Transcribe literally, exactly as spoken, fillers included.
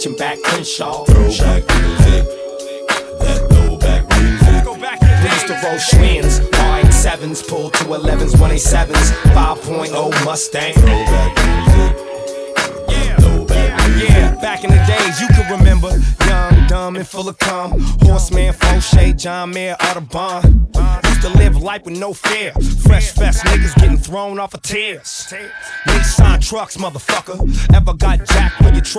reaching back Crenshaw. Throwback music, that throwback music. Go back to we used to roll Schwins, R eighty-sevens, pull two elevens, one eighty-sevens, five point oh Mustang. Throwback music, Yeah, throwback music. yeah, back in the days you can remember. Young, dumb, and full of cum. Horseman, Fauché, John Mayer, Audubon. Used to live life with no fear. Fresh fest niggas getting thrown off of tears. Nissan trucks, motherfucker. Ever got jacked when you